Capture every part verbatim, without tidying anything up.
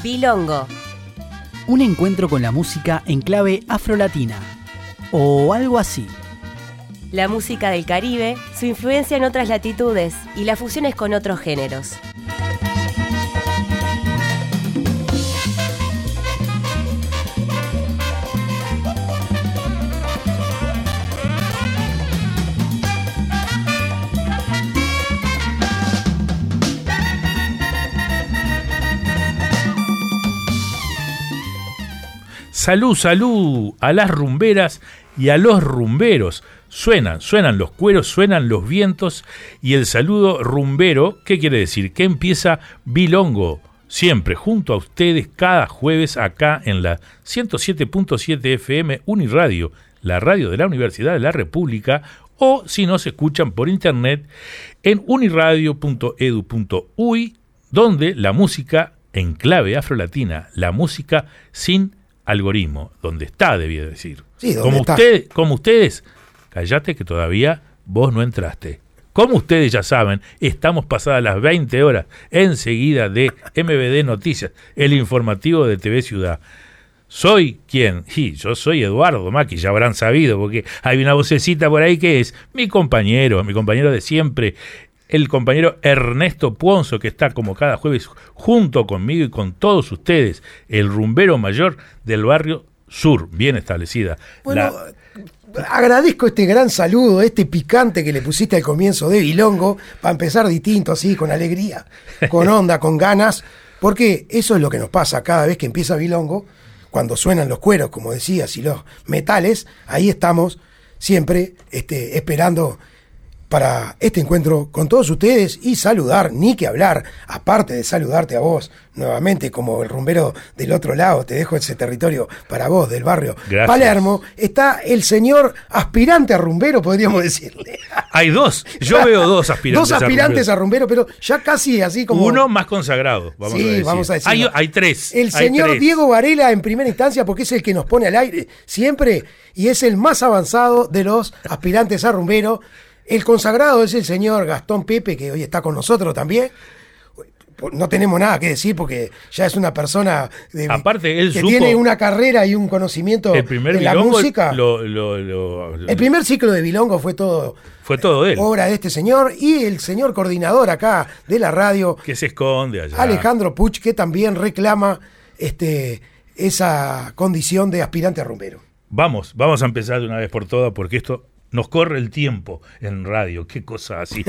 Bilongo. Un encuentro con la música en clave afrolatina. O algo así. La música del Caribe, su influencia en otras latitudes y las fusiones con otros géneros. Salud, salud a las rumberas y a los rumberos. Suenan, suenan los cueros, suenan los vientos y el saludo rumbero, ¿qué quiere decir? Que empieza Bilongo, siempre junto a ustedes cada jueves acá en la ciento siete punto siete F M Uniradio, la radio de la Universidad de la República, o si no se escuchan por internet en uniradio punto edu punto uy, donde la música en clave afrolatina, la música sin algoritmo, donde está, debía decir. Sí, ¿dónde como está? Usted, como ustedes, callate que todavía vos no entraste. Como ustedes ya saben, estamos pasadas las veinte horas enseguida de M V D Noticias, el informativo de T V Ciudad. ¿Soy quién? Sí, yo soy Eduardo Maki, ya habrán sabido, porque hay una vocecita por ahí que es mi compañero, mi compañero de siempre, el compañero Ernesto Puonzo, que está como cada jueves junto conmigo y con todos ustedes, el rumbero mayor del barrio sur, bien establecida. Bueno, La... agradezco este gran saludo, este picante que le pusiste al comienzo de Bilongo, para empezar distinto, así, con alegría, con onda, con ganas, porque eso es lo que nos pasa cada vez que empieza Bilongo, cuando suenan los cueros, como decías, y los metales, ahí estamos siempre este, esperando para este encuentro con todos ustedes y saludar, ni que hablar, aparte de saludarte a vos nuevamente como el rumbero del otro lado, te dejo ese territorio para vos del barrio Gracias. Palermo, está el señor aspirante a rumbero, podríamos decirle. Hay dos, yo veo dos aspirantes. Dos aspirantes a rumbero, pero ya casi así como... Uno más consagrado, vamos sí, a decir. vamos a decir. Hay, hay tres. El hay señor tres. Diego Varela en primera instancia, porque es el que nos pone al aire siempre y es el más avanzado de los aspirantes a rumbero. El consagrado es el señor Gastón Pepe, que hoy está con nosotros también. No tenemos nada que decir porque ya es una persona de, Aparte, él que supo, tiene una carrera y un conocimiento el primer en la bilongo música. Lo, lo, lo, el primer ciclo de Bilongo fue todo, fue todo de él. obra de este señor y el señor coordinador acá de la radio, Que se esconde allá. Alejandro Puch, que también reclama este, esa condición de aspirante a rumbero. Vamos, vamos a empezar de una vez por todas porque esto nos corre el tiempo en radio, qué cosa así.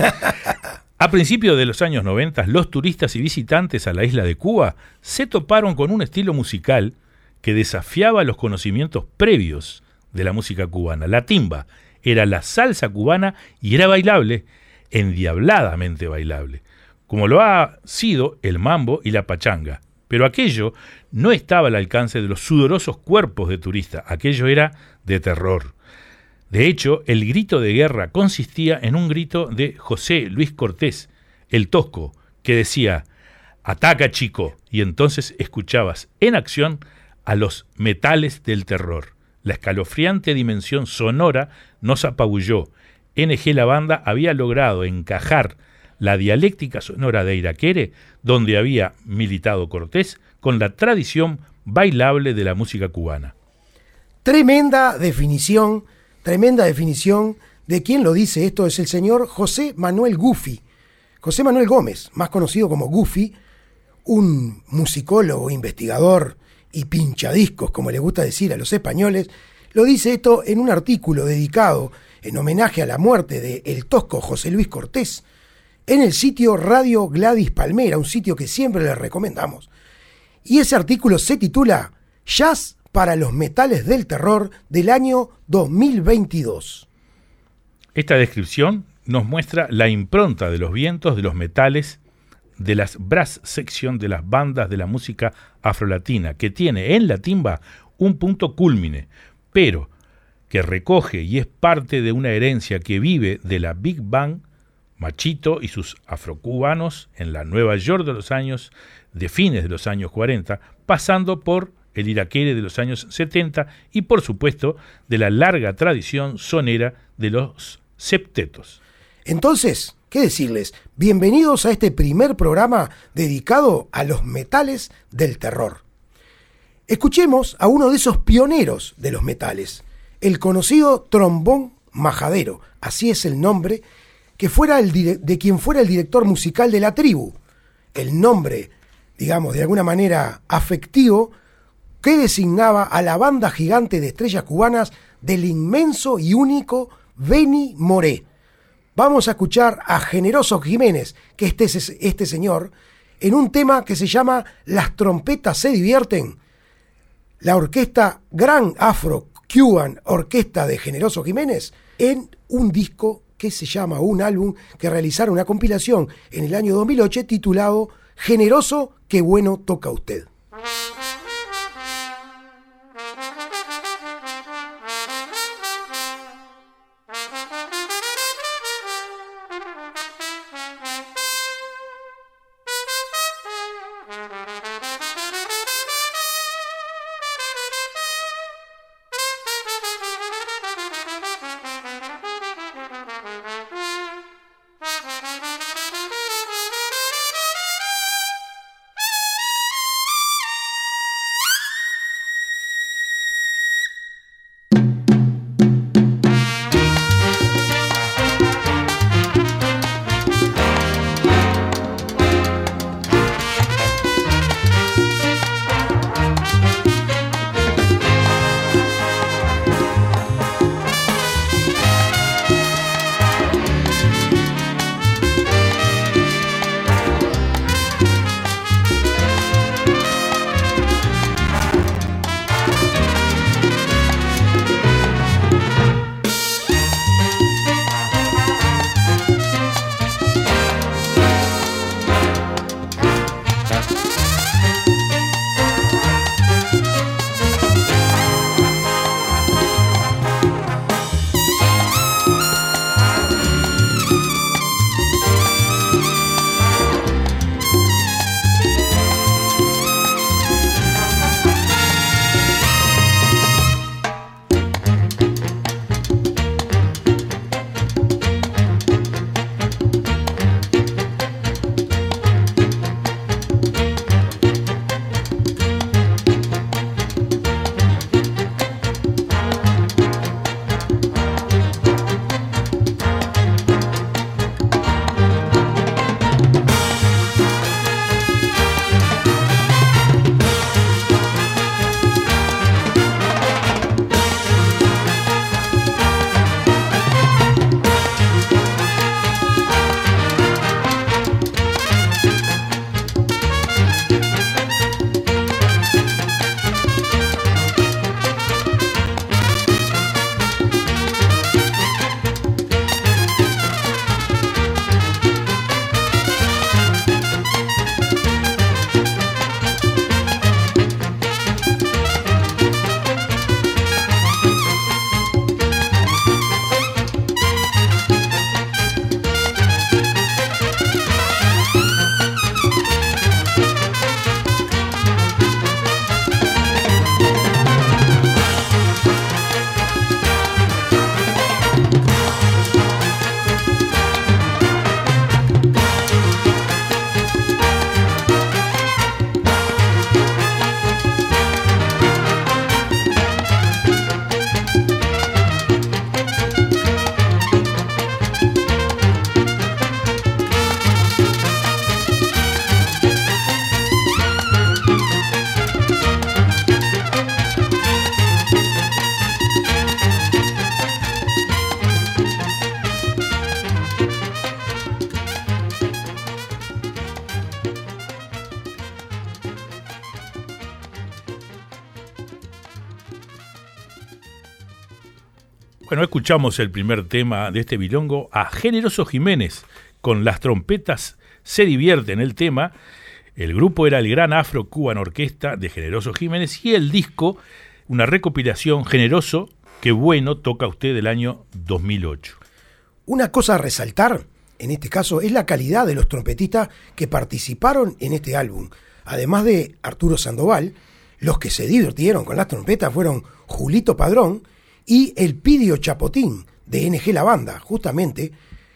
A principios de los años noventa, los turistas y visitantes a la isla de Cuba se toparon con un estilo musical que desafiaba los conocimientos previos de la música cubana. La timba era la salsa cubana y era bailable, endiabladamente bailable, como lo ha sido el mambo y la pachanga. Pero aquello no estaba al alcance de los sudorosos cuerpos de turistas, aquello era de terror. De hecho, el grito de guerra consistía en un grito de José Luis Cortés, el Tosco, que decía, «Ataca, chico», y entonces escuchabas en acción a los metales del terror. La escalofriante dimensión sonora nos apabulló. N G La Banda había logrado encajar la dialéctica sonora de Iraquere, donde había militado Cortés, con la tradición bailable de la música cubana. Tremenda definición, tremenda definición de quien lo dice esto, es el señor José Manuel Gufi, José Manuel Gómez, más conocido como Gufi, un musicólogo, investigador y pinchadiscos, como le gusta decir a los españoles, lo dice esto en un artículo dedicado en homenaje a la muerte de el Tosco José Luis Cortés, en el sitio Radio Gladys Palmera, un sitio que siempre les recomendamos. Y ese artículo se titula Jazz para los metales del terror del año dos mil veintidós. Esta descripción nos muestra la impronta de los vientos de los metales de las brass section de las bandas de la música afrolatina, que tiene en la timba un punto cúlmine, pero que recoge y es parte de una herencia que vive de la Big Bang, Machito y sus afrocubanos en la Nueva York de los años, de fines de los años cuarenta, pasando por el Iraquere de los años setenta y, por supuesto, de la larga tradición sonera de los septetos. Entonces, ¿qué decirles? Bienvenidos a este primer programa dedicado a los metales del terror. Escuchemos a uno de esos pioneros de los metales, el conocido trombón majadero, así es el nombre, que fuera el dire- de quien fuera el director musical de La Tribu, el nombre, digamos, de alguna manera afectivo, que designaba a la banda gigante de estrellas cubanas del inmenso y único Benny Moré. Vamos a escuchar a Generoso Jiménez, que este es este señor, en un tema que se llama Las trompetas se divierten. La orquesta Gran Afro Cuban Orquesta de Generoso Jiménez, en un disco que se llama, un álbum que realizaron una compilación en el año dos mil ocho titulado Generoso, qué bueno toca usted. Bueno, escuchamos el primer tema de este bilongo a Generoso Jiménez, con Las trompetas se divierten el tema. El grupo era el Gran Afro Cuban Orquesta de Generoso Jiménez y el disco, una recopilación Generoso, qué bueno toca usted del año dos mil ocho. Una cosa a resaltar, en este caso, es la calidad de los trompetistas que participaron en este álbum. Además de Arturo Sandoval, los que se divirtieron con las trompetas fueron Julito Padrón y el Pidio Chapotín de N G La Banda, justamente,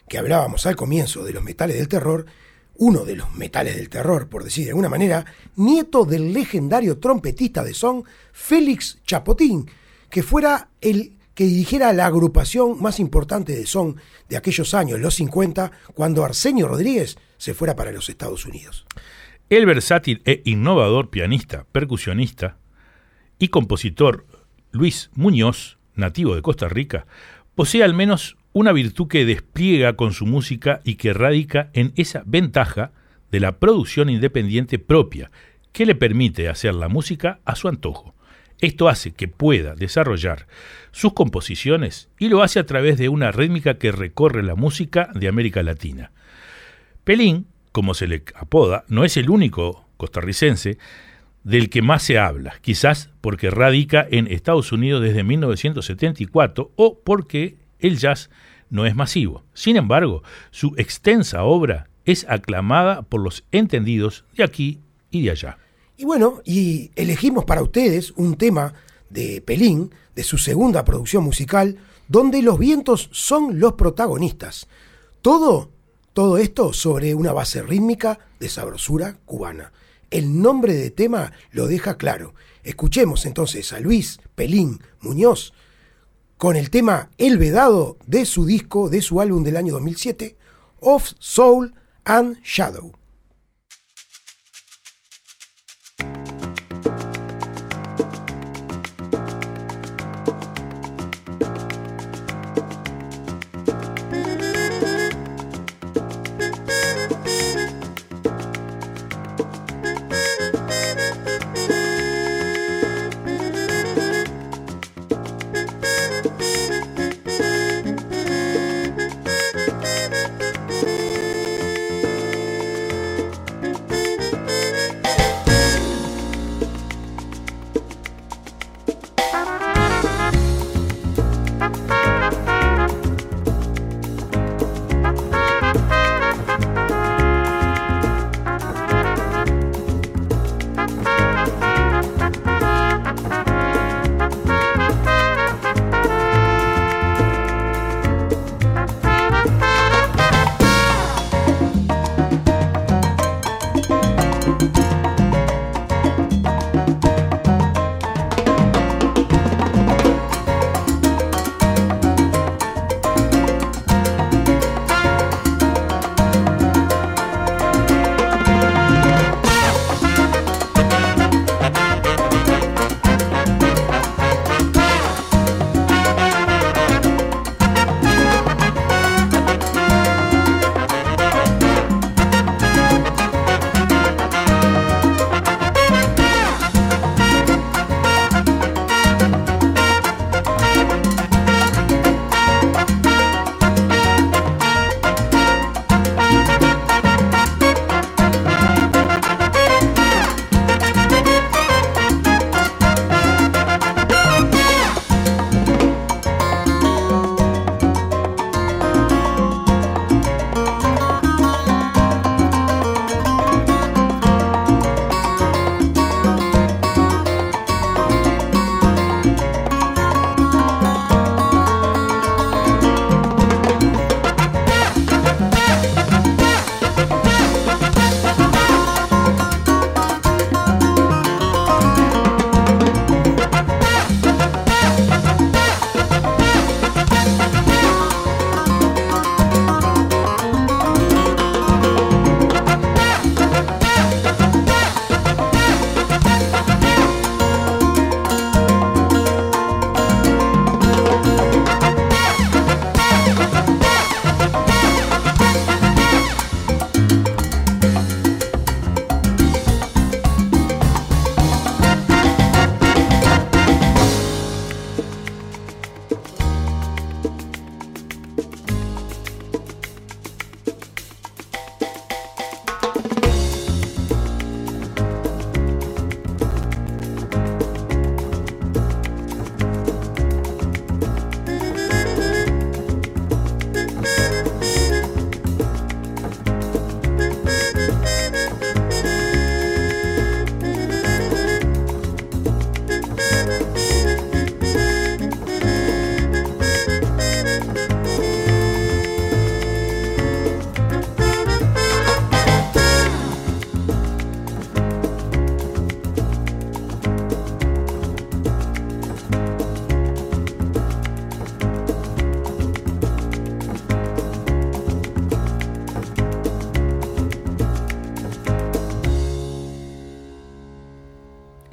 que hablábamos al comienzo de los metales del terror, uno de los metales del terror, por decir de alguna manera, nieto del legendario trompetista de son Félix Chapotín, que fuera el que dirigiera la agrupación más importante de son de aquellos años, los cincuenta, cuando Arsenio Rodríguez se fuera para los Estados Unidos. El versátil e innovador pianista, percusionista y compositor Luis Muñoz, nativo de Costa Rica, posee al menos una virtud que despliega con su música y que radica en esa ventaja de la producción independiente propia, que le permite hacer la música a su antojo. Esto hace que pueda desarrollar sus composiciones y lo hace a través de una rítmica que recorre la música de América Latina. Pelín, como se le apoda, no es el único costarricense del que más se habla, quizás porque radica en Estados Unidos desde mil novecientos setenta y cuatro o porque el jazz no es masivo. Sin embargo, su extensa obra es aclamada por los entendidos de aquí y de allá. Y bueno, y elegimos para ustedes un tema de Pelín, de su segunda producción musical, donde los vientos son los protagonistas. Todo, todo esto sobre una base rítmica de sabrosura cubana. El nombre de tema lo deja claro. Escuchemos entonces a Luis Pelín Muñoz con el tema El Vedado de su disco, de su álbum del año dos mil siete, Of Soul and Shadow.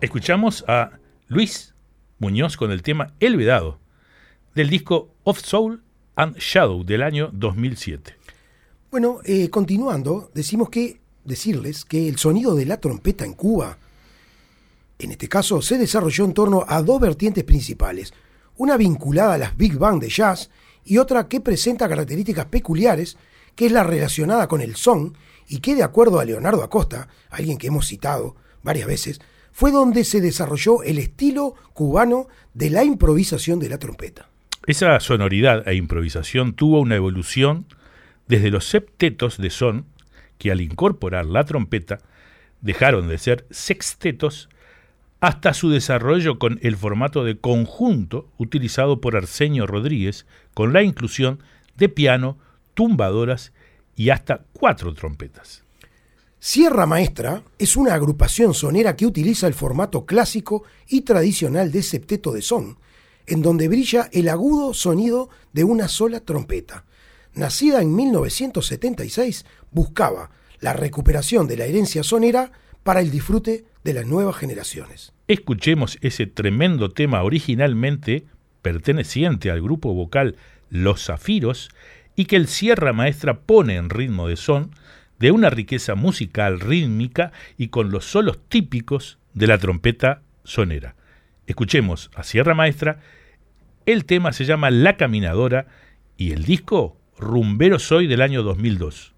Escuchamos a Luis Muñoz con el tema El Vedado, del disco Of Soul and Shadow del año dos mil siete. Bueno, eh, continuando, decimos que, decirles que el sonido de la trompeta en Cuba, en este caso, se desarrolló en torno a dos vertientes principales, una vinculada a las big band de jazz y otra que presenta características peculiares, que es la relacionada con el son, y que, de acuerdo a Leonardo Acosta, alguien que hemos citado varias veces, fue donde se desarrolló el estilo cubano de la improvisación de la trompeta. Esa sonoridad e improvisación tuvo una evolución desde los septetos de son, que al incorporar la trompeta dejaron de ser sextetos, hasta su desarrollo con el formato de conjunto utilizado por Arsenio Rodríguez, con la inclusión de piano, tumbadoras y hasta cuatro trompetas. Sierra Maestra es una agrupación sonera que utiliza el formato clásico y tradicional de septeto de son, en donde brilla el agudo sonido de una sola trompeta. Nacida en mil novecientos setenta y seis, buscaba la recuperación de la herencia sonera para el disfrute de las nuevas generaciones. Escuchemos ese tremendo tema originalmente perteneciente al grupo vocal Los Zafiros y que el Sierra Maestra pone en ritmo de son, de una riqueza musical rítmica y con los solos típicos de la trompeta sonera. Escuchemos a Sierra Maestra, el tema se llama La Caminadora y el disco Rumbero Soy del año dos mil dos.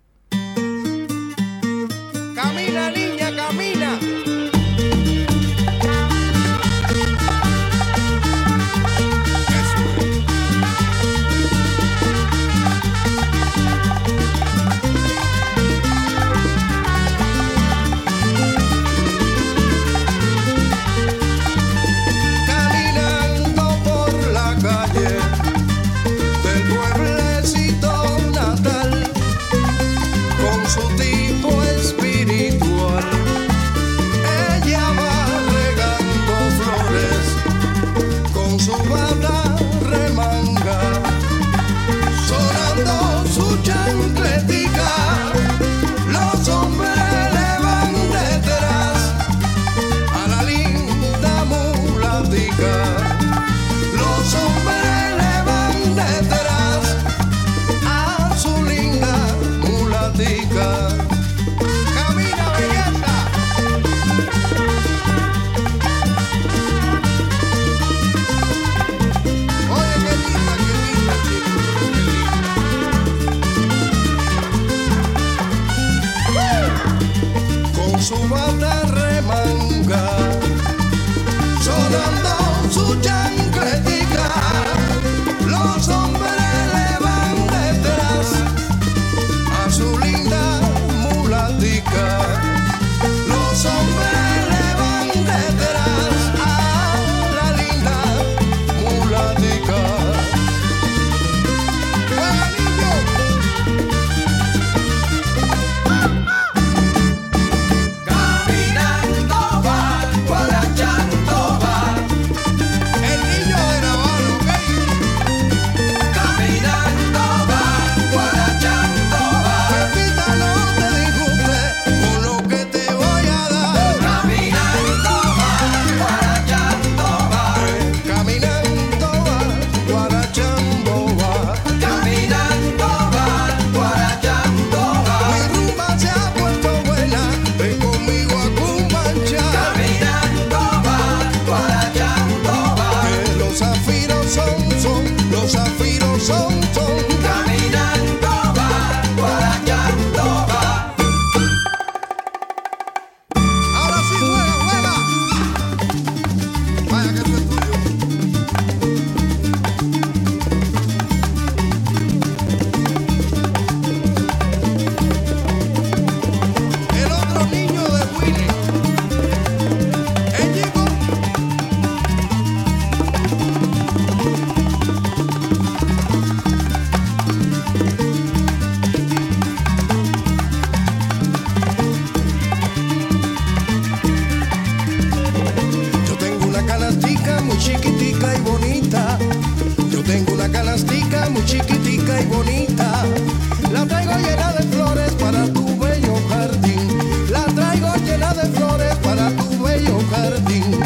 Camina, niña, camina. Jardín.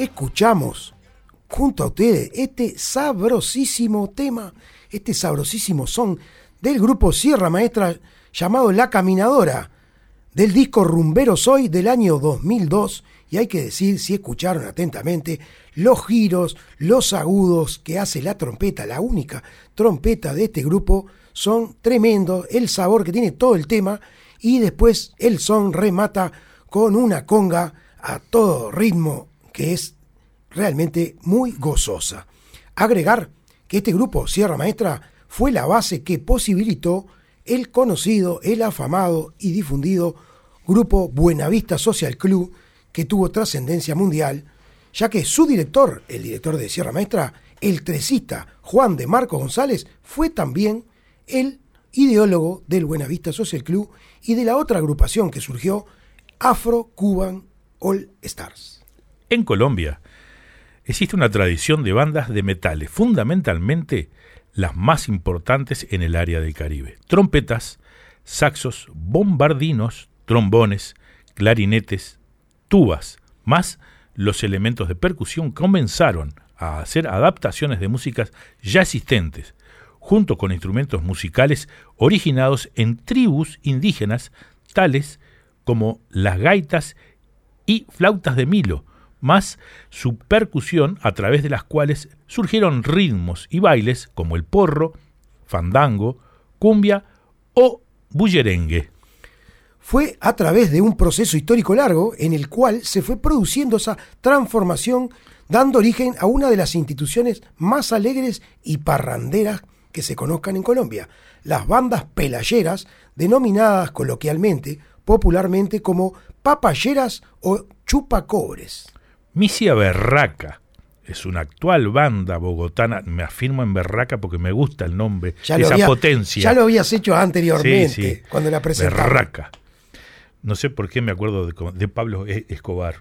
escuchamos junto a ustedes este sabrosísimo tema, este sabrosísimo son del grupo Sierra Maestra llamado La Caminadora, del disco Rumbero Soy del año dos mil dos. Y hay que decir, si escucharon atentamente, los giros, los agudos que hace la trompeta, la única trompeta de este grupo, son tremendos, el sabor que tiene todo el tema, y después el son remata con una conga a todo ritmo que es realmente muy gozosa. Agregar que este grupo, Sierra Maestra, fue la base que posibilitó el conocido, el afamado y difundido grupo Buenavista Social Club, que tuvo trascendencia mundial, ya que su director, el director de Sierra Maestra, el tresista Juan de Marco González, fue también el ideólogo del Buenavista Social Club y de la otra agrupación que surgió, Afro Cuban All Stars. En Colombia existe una tradición de bandas de metales, fundamentalmente las más importantes en el área del Caribe. Trompetas, saxos, bombardinos, trombones, clarinetes, tubas, más los elementos de percusión comenzaron a hacer adaptaciones de músicas ya existentes, junto con instrumentos musicales originados en tribus indígenas, tales como las gaitas y flautas de Milo, más su percusión a través de las cuales surgieron ritmos y bailes como el porro, fandango, cumbia o bullerengue. Fue a través de un proceso histórico largo en el cual se fue produciendo esa transformación, dando origen a una de las instituciones más alegres y parranderas que se conozcan en Colombia, las bandas pelayeras, denominadas coloquialmente, popularmente como papayeras o chupacobres. Misia Berraca es una actual banda bogotana, me afirmo en Berraca porque me gusta el nombre, ya esa había, potencia. Ya lo habías hecho anteriormente, sí, sí. Cuando la presentamos. Berraca. No sé por qué me acuerdo de, de Pablo Escobar.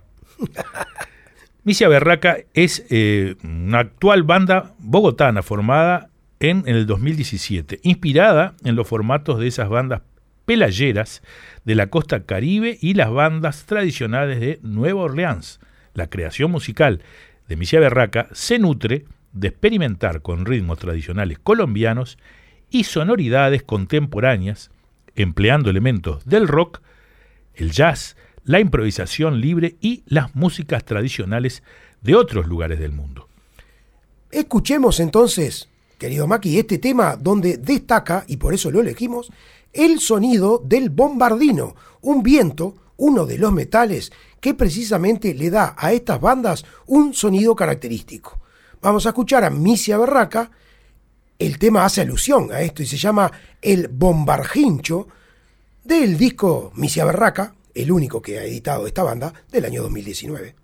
Misia Berraca es eh, una actual banda bogotana formada en, en el dos mil diecisiete, inspirada en los formatos de esas bandas pelayeras de la costa caribe y las bandas tradicionales de Nueva Orleans. La creación musical de Misia Berraca se nutre de experimentar con ritmos tradicionales colombianos y sonoridades contemporáneas, empleando elementos del rock, el jazz, la improvisación libre y las músicas tradicionales de otros lugares del mundo. Escuchemos entonces, querido Maki, este tema donde destaca, y por eso lo elegimos, el sonido del bombardino, un viento, uno de los metales que precisamente le da a estas bandas un sonido característico. Vamos a escuchar a Misia Berraca, el tema hace alusión a esto y se llama El Bombarjincho, del disco Misia Berraca, el único que ha editado esta banda, del año dos mil diecinueve.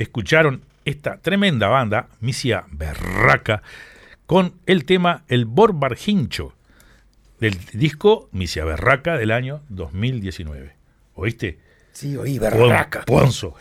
escucharon esta tremenda banda, Misia Berraca, con el tema El Borbarjincho, del disco Misia Berraca del año dos mil diecinueve. ¿Oíste? Sí, oí, berraca. Pon- Ponzo.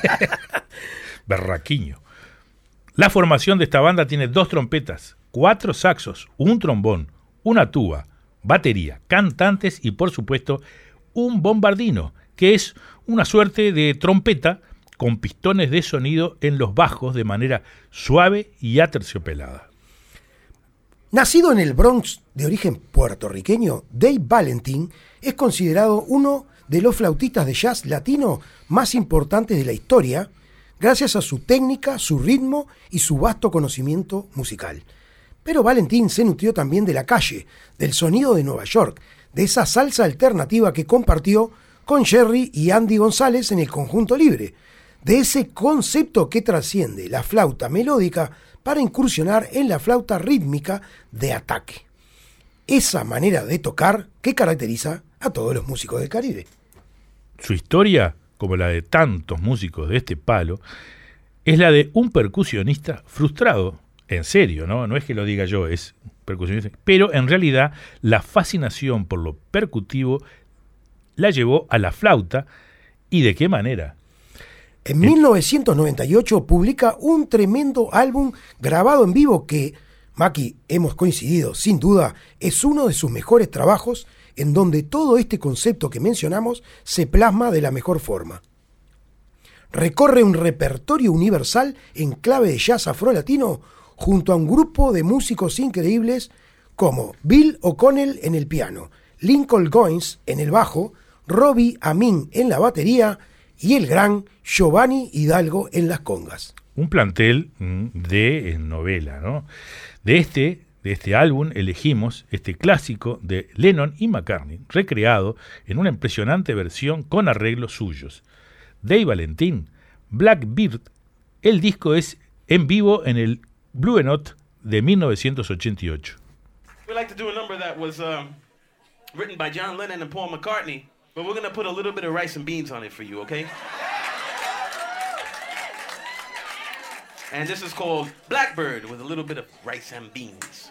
Berraquiño. La formación de esta banda tiene dos trompetas, cuatro saxos, un trombón, una tuba, batería, cantantes y, por supuesto, un bombardino, que es una suerte de trompeta con pistones de sonido en los bajos de manera suave y aterciopelada. Nacido en el Bronx de origen puertorriqueño, Dave Valentin es considerado uno de los flautistas de jazz latino más importantes de la historia, gracias a su técnica, su ritmo y su vasto conocimiento musical. Pero Valentin se nutrió también de la calle, del sonido de Nueva York, de esa salsa alternativa que compartió con Jerry y Andy González en el Conjunto Libre, de ese concepto que trasciende la flauta melódica para incursionar en la flauta rítmica de ataque. Esa manera de tocar que caracteriza a todos los músicos del Caribe. Su historia, como la de tantos músicos de este palo, es la de un percusionista frustrado, en serio, ¿no? No es que lo diga yo, es percusionista, pero en realidad la fascinación por lo percutivo la llevó a la flauta, ¿y de qué manera? En mil novecientos noventa y ocho publica un tremendo álbum grabado en vivo que, Maki, hemos coincidido, sin duda, es uno de sus mejores trabajos en donde todo este concepto que mencionamos se plasma de la mejor forma. Recorre un repertorio universal en clave de jazz afrolatino junto a un grupo de músicos increíbles como Bill O'Connell en el piano, Lincoln Goins en el bajo, Robbie Amin en la batería y el gran Giovanni Hidalgo en las congas. Un plantel mm, de eh, novela, ¿no? De este, de este álbum elegimos este clásico de Lennon y McCartney, recreado en una impresionante versión con arreglos suyos. Dave Valentin, Blackbird, el disco es en vivo en el Blue Note de mil novecientos ochenta y ocho. We like to do a number that was um, written by John Lennon and Paul McCartney, but we're going to put a little bit of rice and beans on it for you, okay? And this is called Blackbird with a little bit of rice and beans.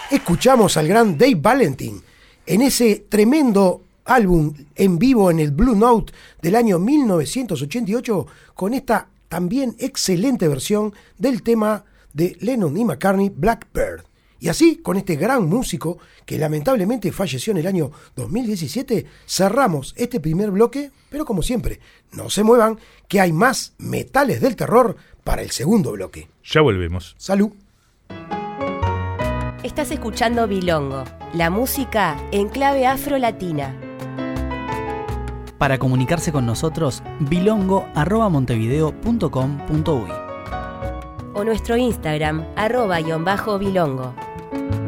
escuchamos al gran Dave Valentin en ese tremendo álbum en vivo en el Blue Note del año mil novecientos ochenta y ocho con esta también excelente versión del tema de Lennon y McCartney, Blackbird. Y así, con este gran músico que lamentablemente falleció en el año dos mil diecisiete, cerramos este primer bloque, pero como siempre, no se muevan, que hay más metales del terror para el segundo bloque. Ya volvemos. Salud. Estás escuchando Bilongo, la música en clave afro-latina. Para comunicarse con nosotros, bilongo arroba montevideo punto com punto uy o nuestro Instagram, arroba guión bajo bilongo.